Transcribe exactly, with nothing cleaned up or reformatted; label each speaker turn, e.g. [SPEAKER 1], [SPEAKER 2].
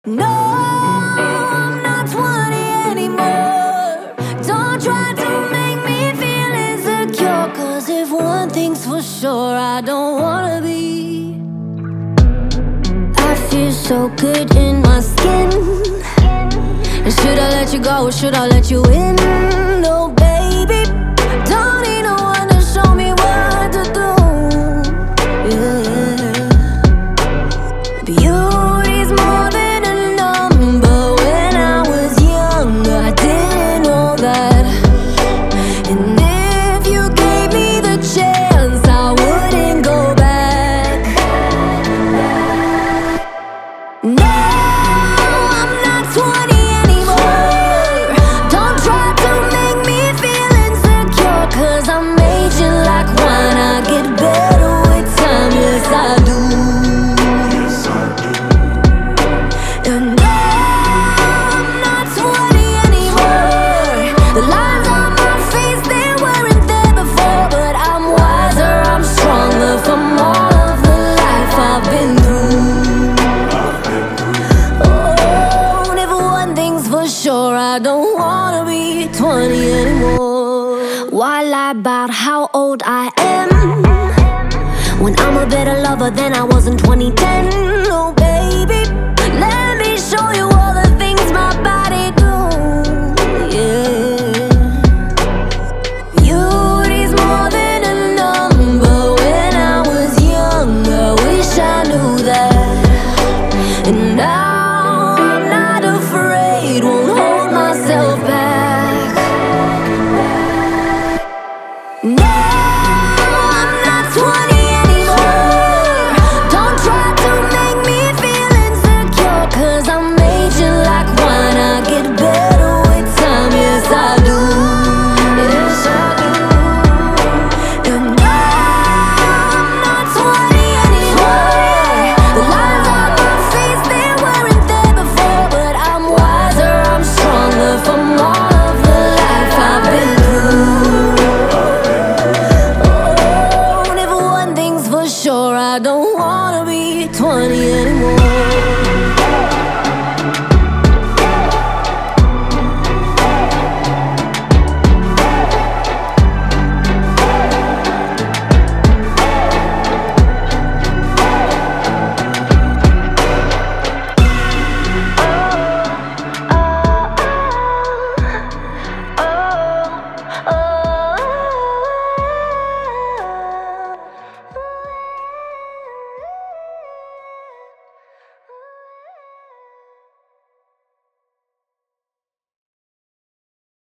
[SPEAKER 1] No, I'm not twenty anymore. Don't try to make me feel insecure, 'cause if one thing's for sure, I don't wanna be. I feel so good in my skin. And should I let you go or should I let you in? No, baby, don't need no one to show me what to do. Yeah. Beauty's more than a number. When I was young, I didn't know that. And if you gave me the chance, I wouldn't go back. No, I'm not twenty anymore. Don't try to make me feel insecure, 'cause I'm aging like wine. I get better with time, yes I do. And no, I'm not twenty anymore. The lines on my face, they weren't there before, but I'm wiser, I'm stronger from all of the life I've been through. Oh, and if one thing's for sure, I don't wanna be twenty anymore. Why lie about how old I am when I'm a better lover than I was in twenty ten? Oh,